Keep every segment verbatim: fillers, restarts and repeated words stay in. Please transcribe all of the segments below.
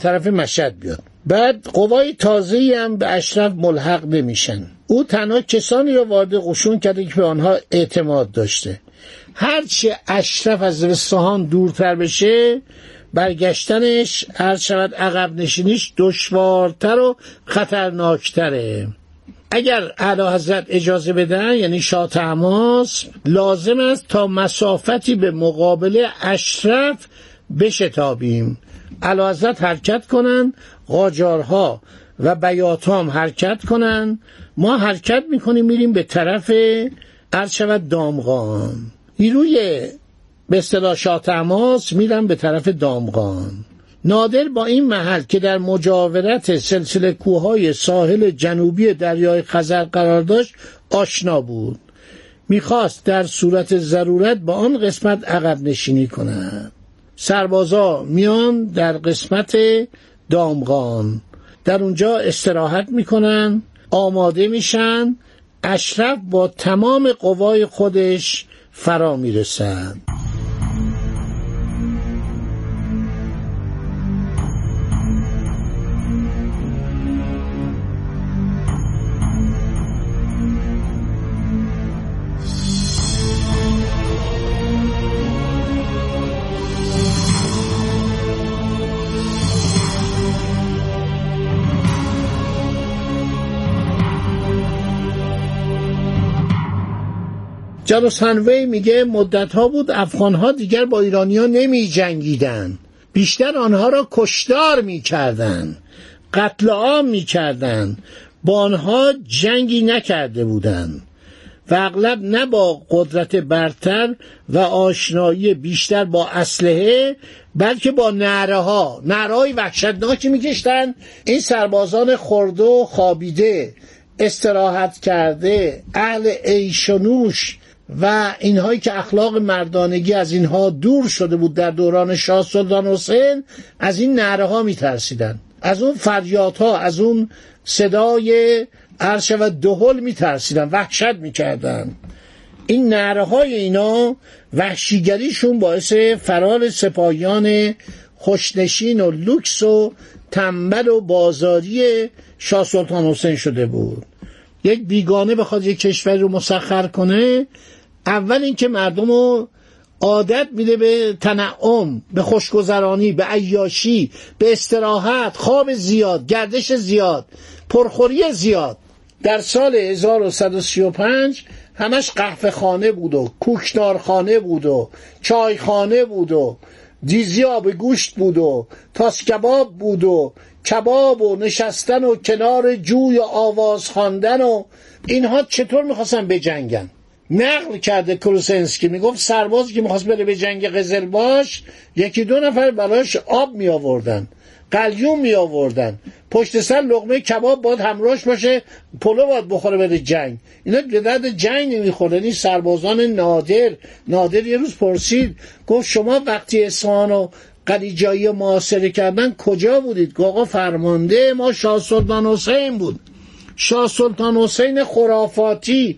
طرف مشهد بیاد. بعد قوای تازه‌ای هم به اشرف ملحق نمیشن. او تنها کسانی را وارد قشون کرده که به آنها اعتماد داشته. هرچه اشرف از اصفهان دورتر بشه، برگشتنش، هر شود عقب نشینیش دشوارتر و خطرناکتره. اگر اعلیحضرت اجازه بدن، یعنی شاه طهماسب، لازم است تا مسافتی به مقابل اشرف بشتابیم. اعلیحضرت حرکت کنن، قاجارها و بیاتها هم حرکت کنن، ما حرکت میکنیم میریم به طرف عرض شود دامغان. نیروی به اصطلاح شاه طهماسب میرن به طرف دامغان. نادر با این محل که در مجاورت سلسله کوههای ساحل جنوبی دریای خزر قرار داشت آشنا بود. میخواست در صورت ضرورت با آن قسمت عقب نشینی کند. سربازا میان در قسمت دامغان، در اونجا استراحت میکنن، آماده میشن. اشرف با تمام قوای خودش فرا میرسد. جالوس هنوی میگه مدتها بود افغانها دیگر با ایرانیان نمی جنگیدن، بیشتر آنها را کشتار میکردن، قتل عام میکردن، با آنها جنگی نکرده بودند و اغلب نه با قدرت برتر و آشنایی بیشتر با اسلحه، بلکه با نعره ها نعره های وحشتناکی میکشتن. این سربازان خورده و خوابیده، استراحت کرده، اهل عیش و نوش و اینهایی که اخلاق مردانگی از اینها دور شده بود در دوران شاه سلطان حسین، از این نعره ها میترسیدن، از اون فریادها، از اون صدای عرش و دهل میترسیدن، وحشت میکردن. این نعره های اینا، وحشیگریشون باعث فرار سپاهیان خوشنشین و لوکس و تنبل و بازاری شاه سلطان حسین شده بود. یک بیگانه بخواد یک کشور رو مسخر کنه، اول اینکه مردم رو عادت میده به تنعم، به خوشگذرانی، به عیاشی، به استراحت، خواب زیاد، گردش زیاد، پرخوری زیاد. در سال هزار و صد و سی و پنج همش قهوه خانه بود و کوکتار خانه بود و چای خانه بود و دیزی آب گوشت بود و تاس کباب بود و کباب و نشستن و کنار جوی و آواز خواندن و اینها. چطور میخواستن بجنگن؟ نقل کرده کروسنسکی، میگفت سربازی که میخواست بره به جنگ قزلباش، یکی دو نفر براش آب می آوردن، قلیون می آوردن، پشت سر لقمه کباب باید همراهش باشه، پلو باید بخوره بره جنگ. اینا به درد جنگ نمیخوره. این سربازان نادر نادر یه روز پرسید، گفت شما وقتی اصفهان و قلیجایی محاصره کردن کجا بودید؟ گفت آقا فرمانده ما شاه سلطان حسین بود. شاه سلطان حسین خرافاتی،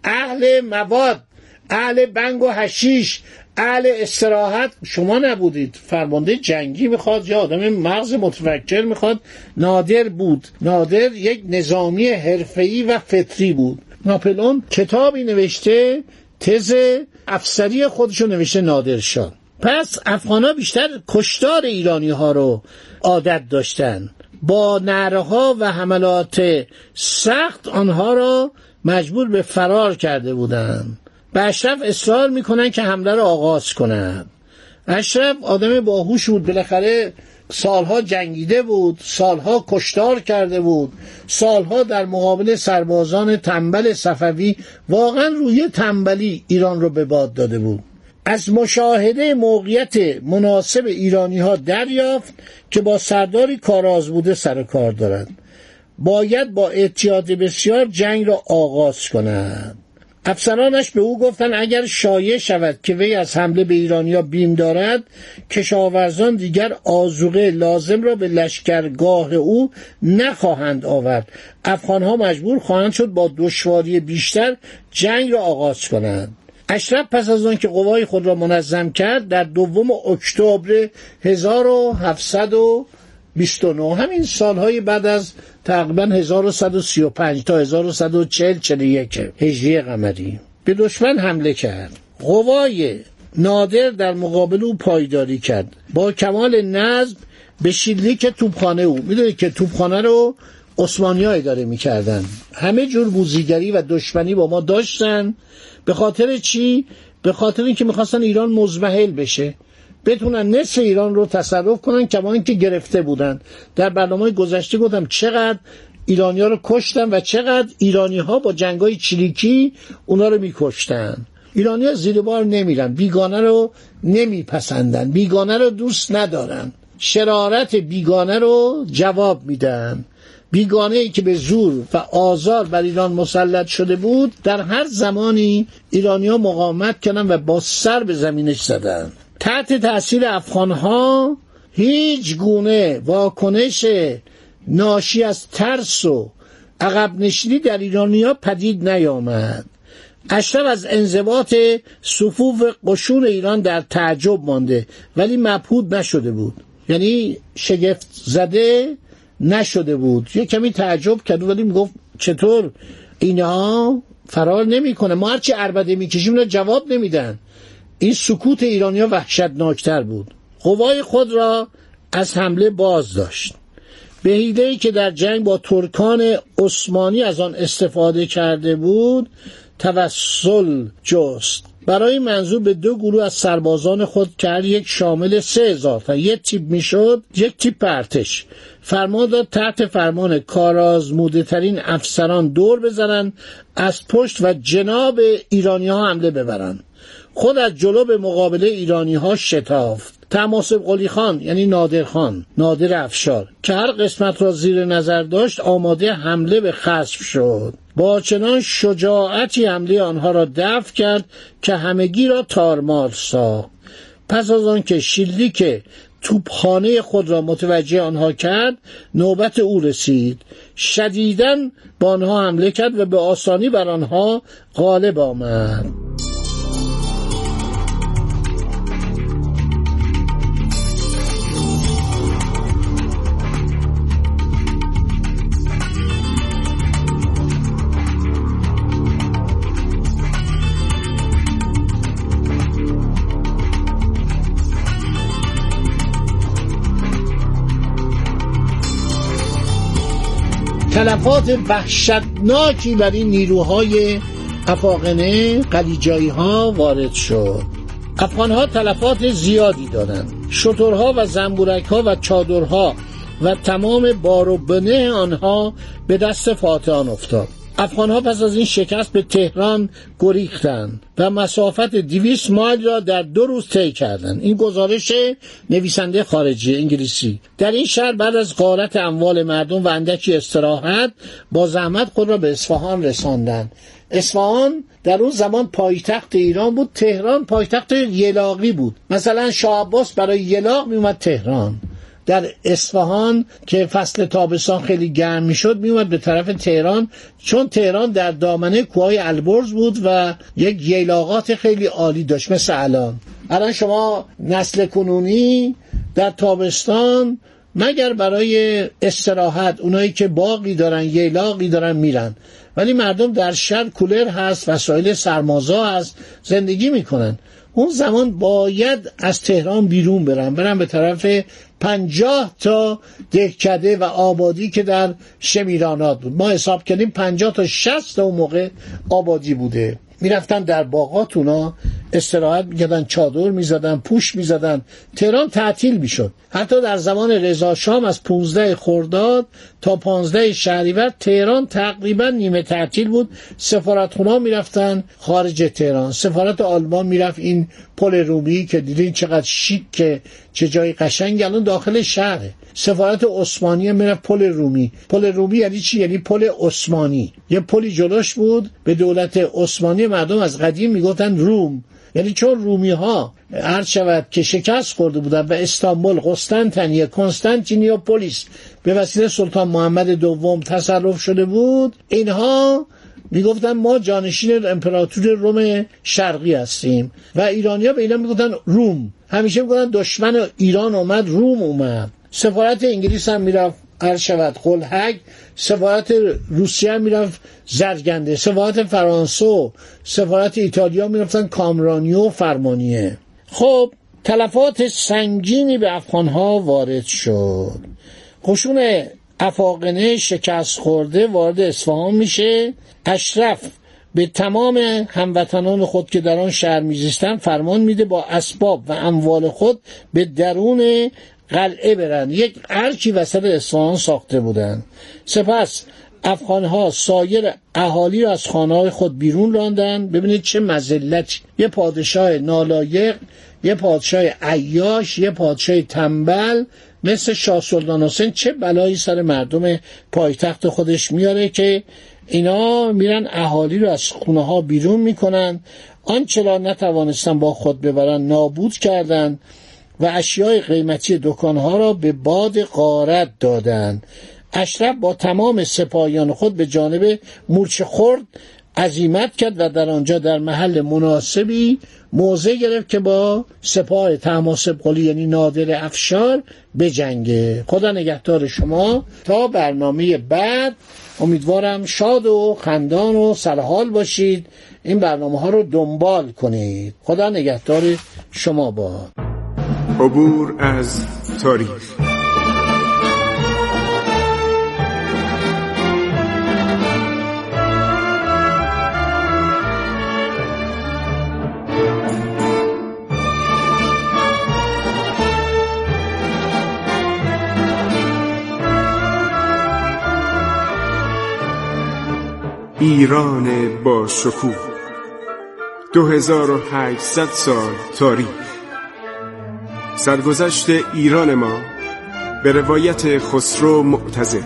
اهل مواد، اهل بنگ و حشیش، اهل استراحت شما نبودید. فرمانده جنگی میخواد یا آدم مغز متفکر میخواد. نادر بود. نادر یک نظامی حرفه‌ای و فطری بود. ناپلئون کتابی نوشته، تز افسری خودشو نوشته نادرشاه. پس افغان‌ها بیشتر کشتار ایرانی‌ها رو عادت داشتن، با نعره‌ها و حملات سخت آنها را مجبور به فرار کرده بودند. به اشرف اصرار میکنن که حمله را آغاز کنند. اشرف آدم باهوش بود، بالاخره سالها جنگیده بود، سالها کشتار کرده بود، سالها در مقابل سربازان تنبل صفوی واقعا روی تنبلی ایران رو به باد داده بود. از مشاهده موقعیت مناسب ایرانی ها دریافت که با سرداری کاراز بوده سر کار دارند، باید با احتیاط بسیار جنگ را آغاز کنند. افسرانش به او گفتند اگر شایع شود که وی از حمله به ایرانیا بیم دارد، کشاورزان دیگر آذوقه لازم را به لشکرگاه او نخواهند آورد. افغانها مجبور خواهند شد با دشواری بیشتر جنگ را آغاز کنند. اشرف پس از آن که قوای خود را منظم کرد، در دوم اکتبر هزار و هفتصد و بیست و نه، همین سالهای بعد از تقریبا هزار و صد و سی و پنج تا هزار و صد و چهل چهل و یک هجری قمری به دشمن حمله کرد. قوای نادر در مقابل او پایداری کرد. با کمال نظم به شلیک توپخانه او، میدونید که توپخانه رو عثمانی‌ها اداره می‌کردن، همه جور بوزیگری و دشمنی با ما داشتن. به خاطر چی؟ به خاطر اینکه می‌خواستن ایران مضمحل بشه، بتونن نصف ایران رو تصرف کنن، کما اینکه گرفته بودن. در برنامه گذشته گفتم چقدر ایرانی‌ها رو کشتن و چقدر ایرانی‌ها با جنگ‌های چریکی اونا رو می‌کشتن. ایرانی‌ها زیر بار نمیرن، بیگانه رو نمیپسندن، بیگانه رو دوست ندارن، شرارت بیگانه رو جواب میدن. بیگانه‌ای که به زور و آزار بر ایران مسلط شده بود، در هر زمانی ایرانی‌ها مقاومت کردن و با سر به زمینش زدن. تحت تأثیر افغان‌ها هیچ گونه واکنش ناشی از ترس و عقب نشینی در ایرانی‌ها پدید نیامد. اشرف از انضباط صفوف قشون ایران در تعجب مانده ولی مبهوت نشده بود، یعنی شگفت زده نشده بود. یه کمی تعجب کرد ولی میگفت چطور اینها فرار نمی‌کنه، ما هرچی عربده میکشیم اینا جواب نمیدن. این سکوت ایرانی‌ها وحشتناکتر بود. قوای خود را از حمله باز داشت. به حیله‌ای که در جنگ با ترکان عثمانی از آن استفاده کرده بود توسل جست. برای منظور به دو گروه از سربازان خود که هر یک شامل سه هزار تا یک تیپ میشد، یک تیپ ارتش، فرمان داد تحت فرمان کارآزموده ترین افسران دور بزنن، از پشت و جناب ایرانی ها حمله ببرن. خود از جلو به مقابله ایرانی ها شتافت. طهماسب قلی خان یعنی نادر خان، نادر افشار، که هر قسمت را زیر نظر داشت آماده حمله به خصف شد. با چنان شجاعتی حمله آنها را دفع کرد که همگی را تارمار ساخت. پس از آن که شلیک توپخانه خود را متوجه آنها کرد، نوبت او رسید. شدیداً با آنها حمله کرد و به آسانی بر آنها غالب آمد. تلفات وحشتناکی بر این نیروهای افاقنه قلیجایی ها وارد شد. افغانها تلفات زیادی دارند. شترها و زنبورک ها و چادرها و تمام بار و بنه آنها به دست فاتحان افتاد. افغانها پس از این شکست به تهران گریختند و مسافت دویست مایل را در دو روز طی کردند. این گزارش نویسنده خارجی انگلیسی. در این شهر بعد از غارت اموال مردم و اندکی استراحت با زحمت خود را به اصفهان رساندند. اصفهان در اون زمان پایتخت ایران بود، تهران پایتخت یلاقی بود. مثلا شاه عباس برای یلاق می اومد تهران. در اصفهان که فصل تابستان خیلی گرم میشد میومد به طرف تهران، چون تهران در دامنه کوههای البرز بود و یک ییلاقات خیلی عالی داشت مثل الان. الان شما نسل کنونی در تابستان مگر برای استراحت، اونایی که باغی دارن ییلاقی دارن میرن، ولی مردم در شهر کولر هست، وسایل سرمازا هست، زندگی میکنن. اون زمان باید از تهران بیرون برن برن به طرف پنجاه تا دهکده و آبادی که در شمیرانات بود. ما حساب کردیم پنجاه تا شصت تا اون موقع آبادی بوده. میرفتن در باغات اونا استراحت میکردن، چادر میزدن، پوش میزدن. تهران تعطیل میشد. حتی در زمان رضا شام از پانزده خرداد تا پانزده شهریور تهران تقریبا نیمه تعطیل بود. سفارتخونه‌ها میرفتن خارج تهران. سفارت آلمان میرفت این پل رومی که دیدین چقدر شیک، که چه جای قشنگی، الان داخل شهره. سفارت عثمانی میرفت پل رومی. پل رومی یعنی چی؟ یعنی پل عثمانی. یه پلی جلوش بود به دولت عثمانی، مردم از قدیم میگفتن روم، یعنی چون رومی ها عرض شود که شکست خورده بودن و استانبول، قسطنطنیه، کنستانتینیوپولیس به وسیله سلطان محمد دوم تصرف شده بود، اینها میگفتن ما جانشین امپراتور روم شرقی هستیم و ایرانی‌ها به اینا میگفتن روم. همیشه میگفتن دشمن ایران اومد، روم اومد. سفارت انگلیس هم میرفت عرض شود قلهک، سفارت روسیه هم میرفت زرگنده، سفارت فرانسه و سفارت ایتالیا میرفتن کامرانیو و فرمانیه. خب تلفات سنگینی به افغانها وارد شد. قشون افاقنه شکست خورده وارد اصفهان میشه. اشرف به تمام هموطنان خود که در آن شهر میزیستن فرمان میده با اسباب و اموال خود به درون قلعه برن. یک ارکی وسط اصفهان ساخته بودن. سپس افغانها سایر اهالی را از خانه‌های خود بیرون راندن. ببینید چه مذلتی، یه پادشاه نالایق، یه پادشاه عیاش، یه پادشاه تنبل مثل شاه سلطان حسین چه بلایی سر مردم پایتخت خودش میاره که اینا میرن اهالی رو از خونه ها بیرون میکنن. آنچه را نتوانستن با خود ببرن نابود کردن و اشیای قیمتی دکانها را به باد غارت دادن. اشرف با تمام سپاهیان خود به جانب مورچه خورد عزیمت کرد و در آنجا در محل مناسبی موضع گرفت که با سپاه طهماسب قلی یعنی نادر افشار بجنگه. خدا نگهدار شما تا برنامه بعد. امیدوارم شاد و خندان و سرحال باشید. این برنامه ها رو دنبال کنید. خدا نگهدار شما باد. عبور از تاریخ. ایران با شکوه، دو هزار و هشتصد سال تاریخ. سرگذشت ایران ما به روایت خسرو معتضد.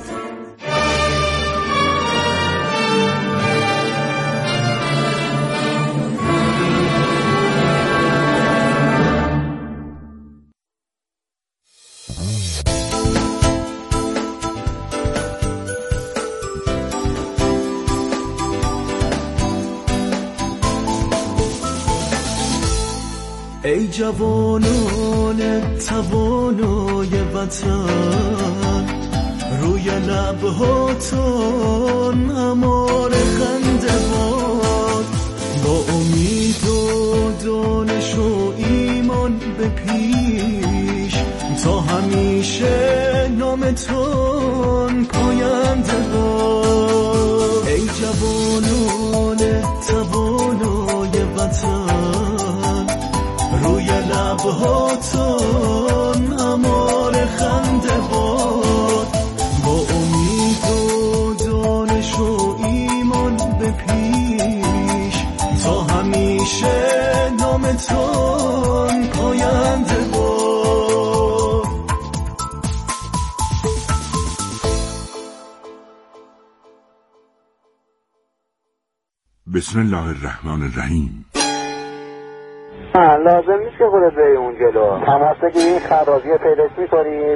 ای جوانان توانای وطن، روی لبهاتون امار خنده باد، با امید و دانش و ایمان به پیش، تا همیشه نامتون پاینده باد. ای جوانان توانای وطن، روی لبهاتون امار خنده باد، با امید و دانش و ایمان به پیش، تا همیشه نامتون پاینده باد. بسم الله الرحمن الرحیم. لازم نیست که خودت بری اون جلو، تماس بگیرید، خرابی پیداش می‌کنید.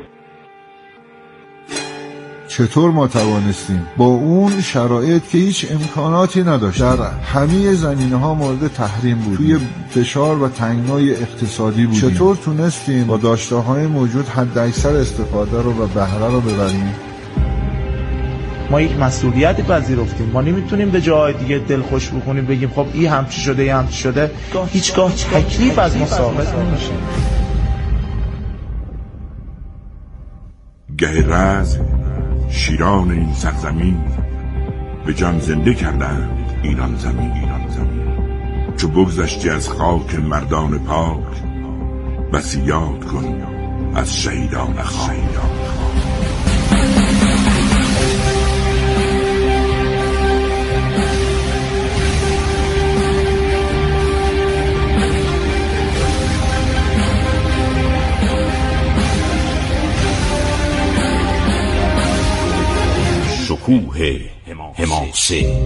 چطور ما توانستیم با اون شرایط که هیچ امکاناتی نداشت، در همه زمینه‌ها مورد تحریم بود، توی فشار و تنگنای اقتصادی بودیم، چطور تونستیم با داشته‌های موجود حداکثر استفاده رو و بهره رو ببریم؟ ما یک مسئولیتی پذیرفتیم. ما نمیتونیم به جای دیگه دل خوش بکنیم بگیم خب این همچی شده این همچی شده. هیچگاه تکلیف از ما ثابت نمیشه. گه رز شیران این سرزمین، به جان زنده کردند ایران زمین. ایران زمین چو بگذشتی از خاک مردان پاک، بسی یاد کن از شهیدان خاک. شکوه حماسه.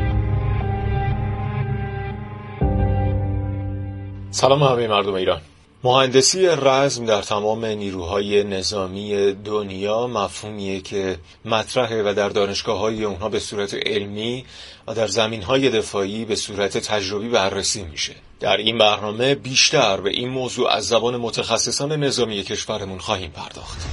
سلام همه مردم ایران. مهندسی رزم در تمام نیروهای نظامی دنیا مفهومیه که مطرحه و در دانشگاه‌های اونها به صورت علمی و در زمینهای دفاعی به صورت تجربی بررسی میشه. در این برنامه بیشتر به این موضوع از زبان متخصصان نظامی کشورمون خواهیم پرداخت.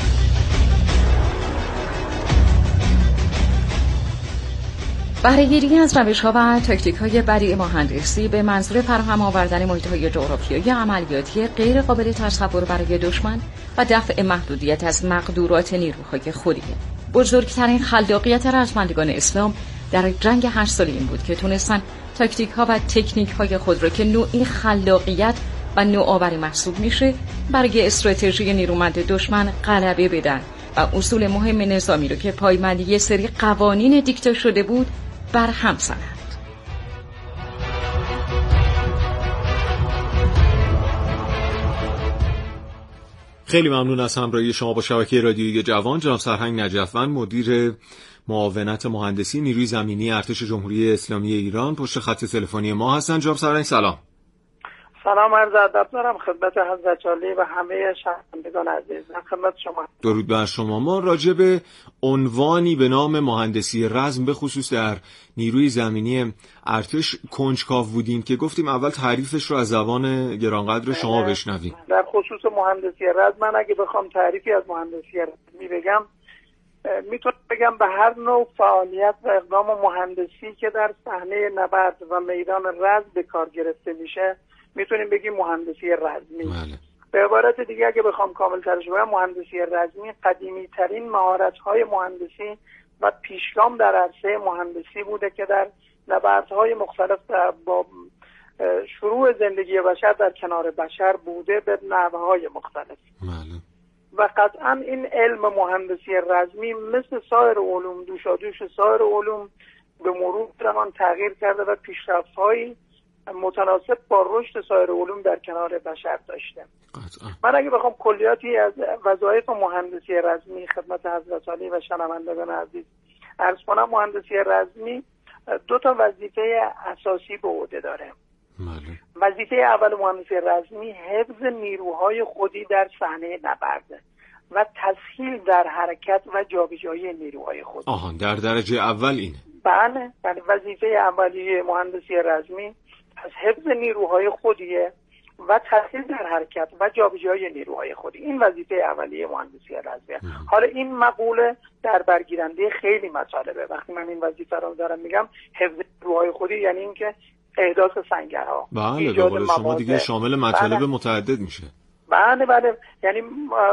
بهره‌گیری از روش‌ها و تاکتیک‌های بدیع مهندسی به منظور فراهم آوردن محیط‌های جغرافیایی عملیاتی غیر قابل تصور برای دشمن و دفع محدودیت از مقدورات نیروهای خودیه. بزرگترین خلاقیت رزمندگان اسلام در جنگ هشت ساله این بود که تونستن تاکتیک‌ها و تکنیک‌های خود را که نوعی خلاقیت و نوآوری محسوب میشه برای استراتژی نیرومند دشمن غلبه بدن و اصول مهم نظامی رو که پایبند یک سری قوانین دیکته شده بود بر هم زنند. خیلی ممنون از همراهی شما با شبکه رادیویی جوان. جناب سرهنگ نجف‌وند، مدیر معاونت مهندسی نیروی زمینی ارتش جمهوری اسلامی ایران، پشت خط تلفنی ما هستن. جناب سرهنگ سلام. سلام عرض ادب دارم خدمت حضرت عالی و همه شنوندگان عزیز. خدمت شما. درود بر شما. ما راجع به عنوانی به نام مهندسی رزم به خصوص در نیروی زمینی ارتش کنجکاو بودیم که گفتیم اول تعریفش رو از زبان گرانقدر شما بشنویم. در خصوص مهندسی رزم من اگه بخوام تعریفی از مهندسی رزمی بگم، میتونم بگم به هر نوع فعالیت و اقدام مهندسی که در صحنه نبرد و میدان رزم به کار گرفته میشه میتونیم بگیم مهندسی رزمی. بله. به عبارت دیگه اگه بخوام کامل ترش بگم، مهندسی رزمی قدیمی ترین مهارت های مهندسی و پیشگام در عرصه مهندسی بوده که در نبردهای مختلف با شروع زندگی بشر در کنار بشر بوده به نحوهای مختلف. بله. و قطعا این علم مهندسی رزمی مثل سایر علوم، دوشادوش سایر علوم به مرور زمان تغییر کرده و پیشرفت‌هایی متناسب با رشد سایر علوم در کنار بشر داشته. من اگه بخوام کلیاتی از وظایف مهندسی رزمی خدمت حضرت عالی و شنوندگان عزیز عرض کنم، مهندسی رزمی دو تا وظیفه اساسی به عهده داره. بله. وظیفه اول مهندسی رزمی حفظ نیروهای خودی در صحنه نبرد و تسهیل در حرکت و جابجایی نیروهای خودی. آها، در درجه اول اینه. بله، بله. وظیفه اولیه مهندسی رزمی از حفظ نیروهای خودیه و تسهیل در حرکت و جابجایی نیروهای خودی. این وظیفه اولیه مهندسی رزمیه. حالا این مقوله در برگیرنده خیلی مطالبه. وقتی من این وظیفه رو دارم میگم حفظ نیروهای خودی، یعنی اینکه احداث سنگرها، بله، به قول شما دیگه شامل مطالب بله. متعدد میشه. بله بله، یعنی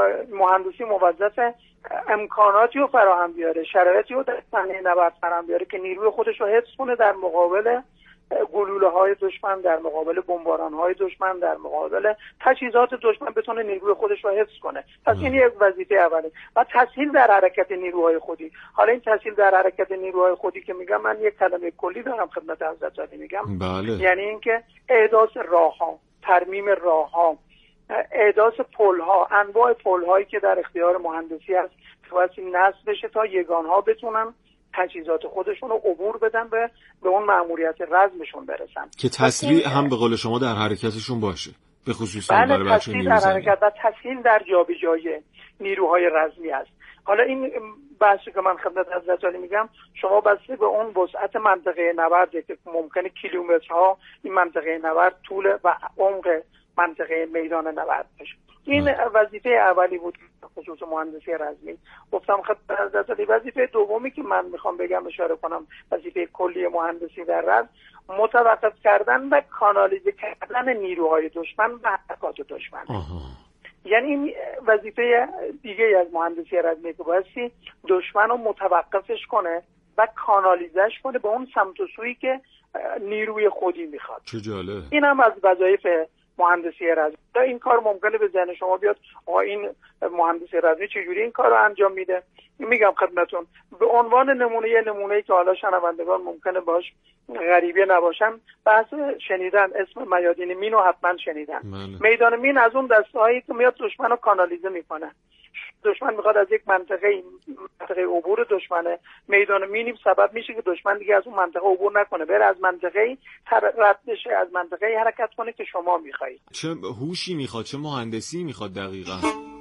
مهندسی موظف امکاناتی رو فراهم بیاره، شرایطی رو در صحنه نبرد فراهم بیاره که نیروی خودش رو حفظ کنه در مقابل گلوله های دشمن، در مقابل بمباران های دشمن، در مقابل تجهیزات دشمن بتونه نیروی خودش رو حفظ کنه. پس این یک وظیفه اوله. و تسهیل در حرکت نیروهای خودی. حالا این تسهیل در حرکت نیروهای خودی که میگم، من یک کلمه کلی دارم خدمت حضرت عالی میگم. بله. یعنی اینکه احداث راهها، ترمیم راهها، احداث پل‌ها، انواع پل‌هایی که در اختیار مهندسی هست که باید نصب بشه تا یگان‌ها بتونن تجهیزات خودشون رو عبور بدن و به اون مأموریت رزمشون برسن که تسریع هم به قول شما در حرکتشون باشه، به خصوص برای بچه نیروی در حرکت و تسهیل در جابجایی نیروهای رزمی است. حالا این بحثی که من خدمت حضرت عالی میگم، شما بسته به اون وسعت منطقه نبرد که ممکنه کیلومترها این منطقه نبرد طول و عمق منطقه میدان نبرد باشه. این وظیفه اولی بود خصوص مهندسی رزمی. گفتم خدمت حضرت عالی. وظیفه دومی که من میخوام بگم، اشاره کنم، وظیفه کلی مهندسی در رزم متوقف کردن و کانالیزه کردن نیروهای دشمن و حرکات دشمن. آها. یعنی این وظیفه دیگه از مهندسی رزمی که بایستی دشمن رو متوقفش کنه و کانالیزش کنه به اون سمت و سویی که نیروی خودی میخواد. چه جالب. این هم از وظایف مهندسی رزمی. این کار ممکنه به ذهن شما بیاد، آقا این مهندسی رزمی چجوری این کار رو انجام میده؟ میگم خدمتون به عنوان نمونه، یه نمونه‌ای که حالا شنوندگان ممکنه باش غریبه نباشن، بحث شنیدن اسم میادین مین رو حتما شنیدن. ماله. میدان مین از اون دستهایی که میاد دشمن رو کانالیزه میکنه. دشمن میخواد از یک منطقه منطقه عبور دشمنه میدان مینی سبب میشه که دشمن دیگه از اون منطقه عبور نکنه، بره از منطقه رد بشه، از منطقه حرکت کنه که شما میخواید. چه هوشی میخواد، چه مهندسی میخواد دقیقاً.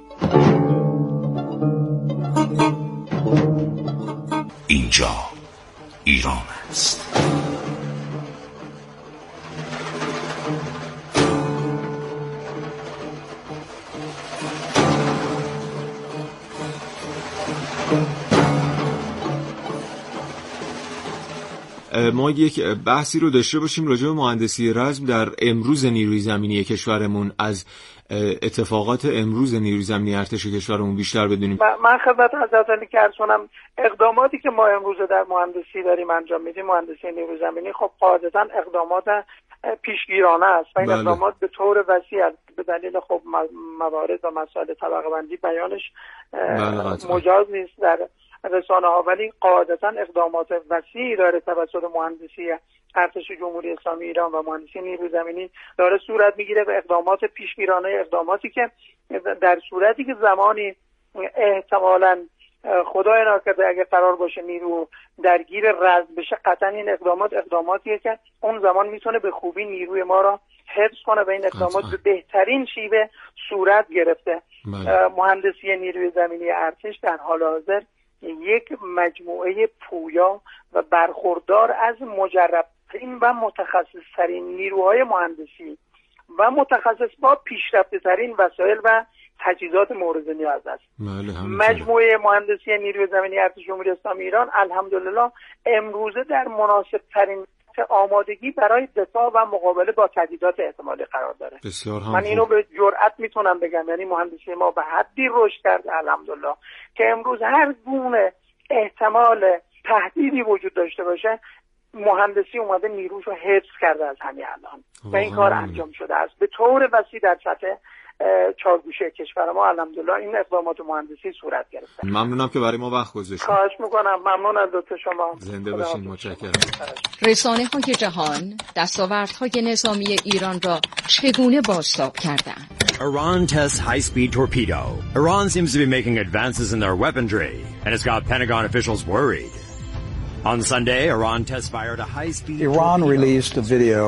اینجا ایران است. ما یک بحثی رو داشته باشیم راجع به مهندسی رزم در امروز نیروی زمینی کشورمون، از اتفاقات امروز نیروی زمینی ارتش کشورمون بیشتر بدونیم. من خدمت حضرت علی که عرض کنم اقداماتی که ما امروز در مهندسی داریم انجام میدیم، مهندسی نیروی زمینی، خب قاعدتاً اقدامات پیشگیرانه است و این بله. اقدامات به طور وسیع به دلیل خب موارد و مسائل طبقه بندی بیانش بله مجاز نیست در رسانه ها، ولی قاعدتاً اقدامات وسیعی داره توسط مهندسی ارتش جمهوری اسلامی ایران و مهندسی نیروی زمینی داره صورت میگیره و اقدامات پیشگیرانه، اقداماتی که در صورتی که زمانی احتمالاً خدای ناکرده اگه قرار باشه نیرو درگیر رزم بشه، قطعا این اقدامات اقداماتیه که اون زمان میتونه به خوبی نیروی ما را حفظ کنه و این اقدامات به بهترین شیوه صورت گرفته. بله. مهندسی نیروی زمینی ارتش در حال حاضر یک مجموعه پویا و برخوردار از مجربترین و متخصصترین نیروهای مهندسی و متخصص با پیشرفته ترین وسایل و تجهیزات مورد نیاز است. مجموعه مهندسی نیروی زمینی ارتش جمهوری اسلامی ایران الحمدلله امروزه در مناسب ترین آمادگی برای دفاع و مقابله با تهدیدات احتمالی قرار داره. من اینو به جرئت میتونم بگم، یعنی مهندسی ما به حدی رشد کرده الحمدلله که امروز هر گونه احتمال تهدیدی وجود داشته باشه مهندسی اومده نیروشو حفظ کرده از همین الان و این کار انجام شده است به طور وسیع در سطح چارگوشه کشور ما. الحمدلله این اقدامات مهندسی صورت گرفته. ممنونم که برای ما وقت گذاشتید. خواهش میکنم. ممنون از لطف شما. زنده باشین. متشکرم. رسانه‌های جهان دستاوردهای نظامی ایران را چگونه بازتاب کردند؟ Iran tests high-speed torpedo. Iran seems to be making advances in their weaponry, and it's got Pentagon officials worried. On Sunday, Iran test fired a high-speed Iran torpedo. Released a video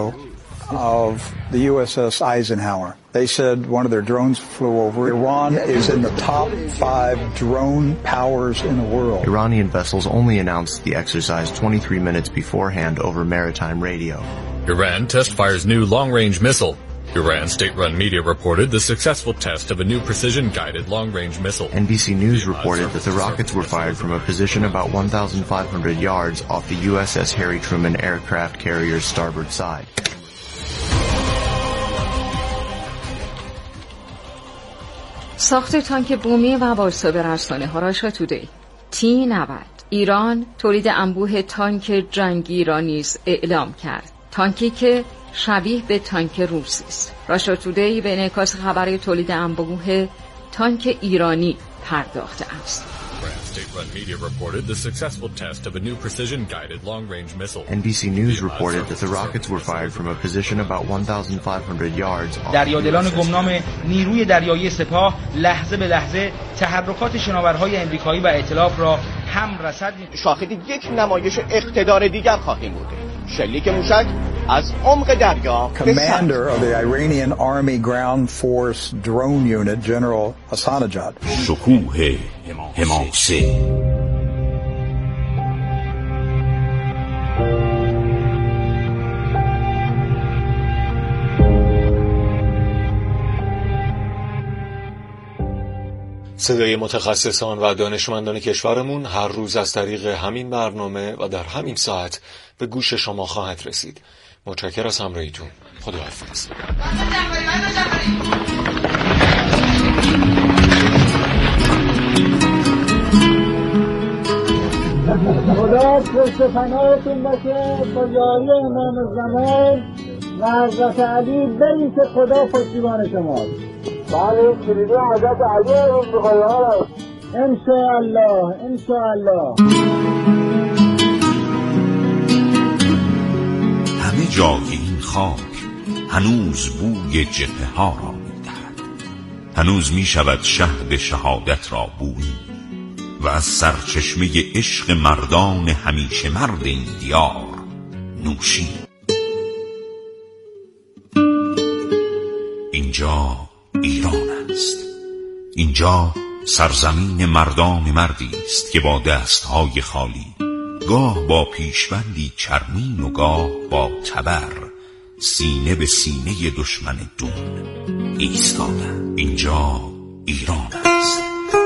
of the U S S Eisenhower. They said one of their drones flew over. Iran is in the top five drone powers in the world. Iranian vessels only announced the exercise twenty-three minutes beforehand over maritime radio. Iran test fires new long-range missile. Iran state-run media reported the successful test of a new precision-guided long-range missile. N B C News reported that the rockets were fired from a position about one thousand five hundred yards off the U S S Harry Truman aircraft carrier's starboard side. ساخت تانک بومی و وایسا به رسانه‌ها راشا تودی. تی نود ایران تولید انبوه تانک جنگی را نیز اعلام کرد. تانکی که شبیه به تانک روسی است. راشا تودی به انعکاس خبر تولید انبوه تانک ایرانی پرداخته است. State-run media reported the successful test of a new precision-guided long-range missile. N B C News reported that the rockets were fired from a position about one thousand five hundred yards. دریادلان گمنام نیروی دریایی سپاه لحظه به لحظه تحرکات شناورهای امریکایی و ائتلاف را هم رصد می... شاهد یک نمایش اقتدار دیگر خواهیم بود. شلیک موشک از عمق دریا. Commander of the Iranian Army Ground Force Drone Unit, General Ahsanejad. شکوه حماسه. صدای متخصصان و دانشمندان کشورمون هر روز از طریق همین برنامه و در همین ساعت به گوش شما خواهد رسید. متشکرم از همراهیتون. خداحافظ. خدا پشت پناهتون باشه با یاری امام زمان و حضرت علی، بریم که خدا پشتیبان شماست. بله کلیدی حضرت علی رو میخوایی ها انشاءالله انشاءالله. همه جای این خاک هنوز بوی جبهه ها را می‌دهد. هنوز می شود شهد شهادت را بویی و از سرچشمه عشق مردان همیشه مرد این دیار نوشی. اینجا ایران است، اینجا سرزمین مردان مردی است که با دستهای خالی، گاه با پیشبندی چرمین و گاه با تبر، سینه به سینه دشمن دون ایستادند. اینجا ایران است.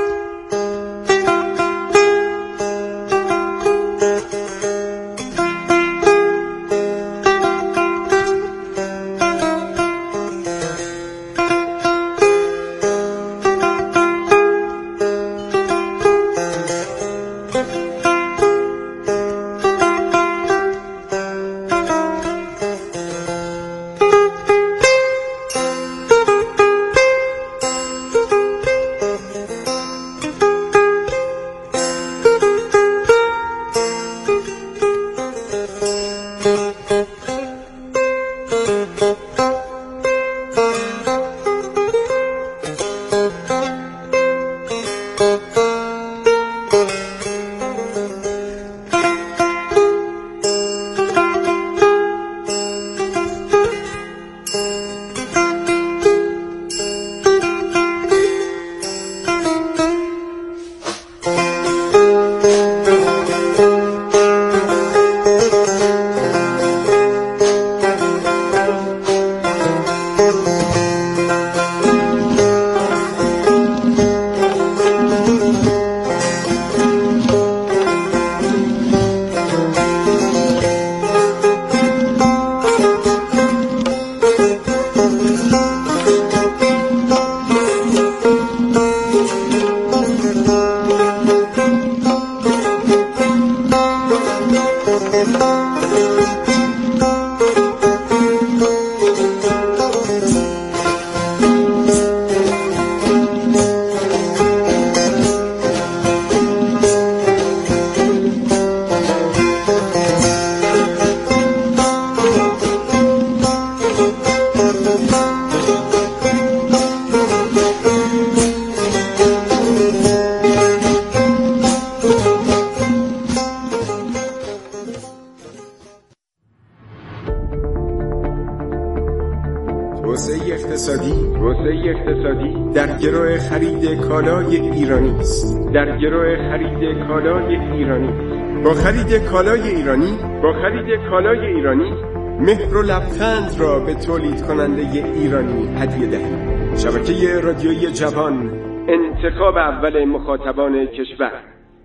توسعه اقتصادی توسعه اقتصادی در گرو خرید کالای ایرانی است. در گرو خرید کالای ایرانی با خرید کالای ایرانی با خرید کالای ایرانی مهر و لبخند را به تولید کننده ایرانی هدیه دهید. شبکه رادیویی جوان، انتخاب اول مخاطبان کشور.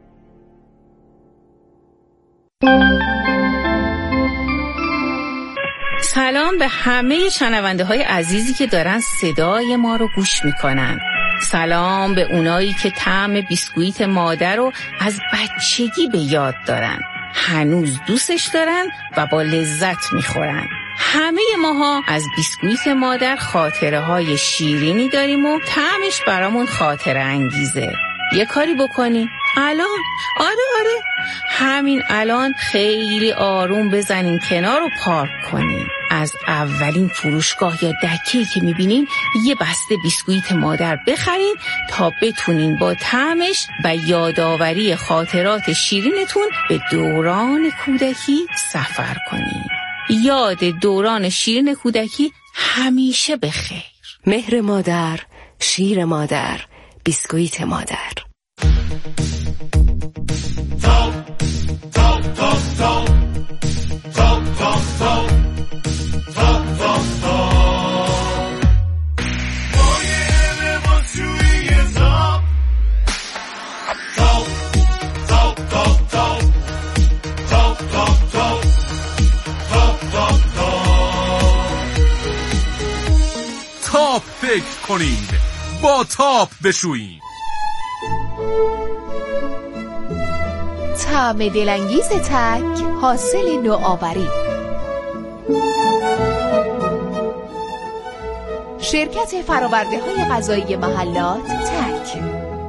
سلام به همه شنونده های عزیزی که دارن صدای ما رو گوش میکنن. سلام به اونایی که طعم بیسکویت مادر رو از بچگی به یاد دارن، هنوز دوستش دارن و با لذت میخورن. همه ماها از بیسکویت مادر خاطره های شیرینی داریم و طعمش برامون خاطره انگیزه. یه کاری بکنی الان، آره آره همین الان خیلی آروم بزنین کنار و پارک کنین. از اولین فروشگاه یا دکه‌ای که میبینین یه بسته بیسکویت مادر بخرین تا بتونین با طعمش و یادآوری خاطرات شیرینتون به دوران کودکی سفر کنین. یاد دوران شیرین کودکی همیشه بخیر. مهر مادر، شیر مادر، بیسکویت مادر. تاپ تاپ تاپ تاپ تاپ تاپ تاپ تاپ تاپ تاپ مایه لباسشویی تاپ تاپ تاپ تاپ تاپ تاپ تاپ تاپ تاپ تاپ تاپ تاپ فکر کنید، با تاپ بشویید. طعم دلانگیز تک، حاصل نوآوری. شرکت فرآورده های غذایی محلات تک.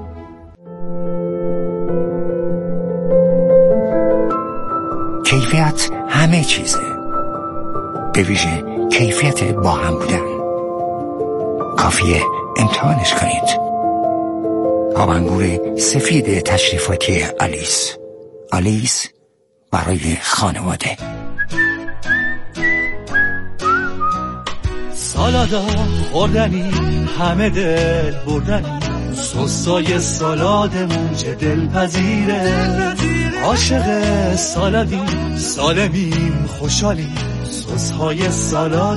کیفیت همه چیزه، به ویژه کیفیت با هم بودن. کافیه امتحانش کنید. آب انگور سفید تشریفاتی آلیس. آلیس برای خانواده. سالادا خوردنی همه دل بردنی، سسای سالادمون چه دلپذیره. عاشق سالادیم، سالمیم، خوشحالیم، سسهای سالاد